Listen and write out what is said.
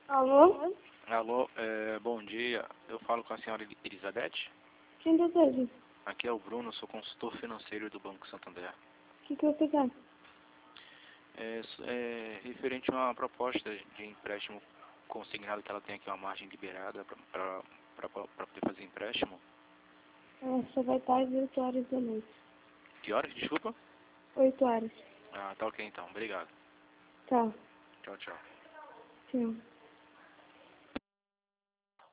Alô? Alô, bom dia. Eu falo com a senhora Elizabeth. Quem deseja? Aqui é o Bruno, sou consultor financeiro do Banco Santander. O que você quer? Referente a uma proposta de empréstimo consignado que ela tem aqui uma margem liberada para poder fazer empréstimo. Só vai estar às 8 horas da noite. Que horas? Desculpa? 8 horas. Ah, tá ok então. Obrigado. Tá. Tchau, tchau. Tchau.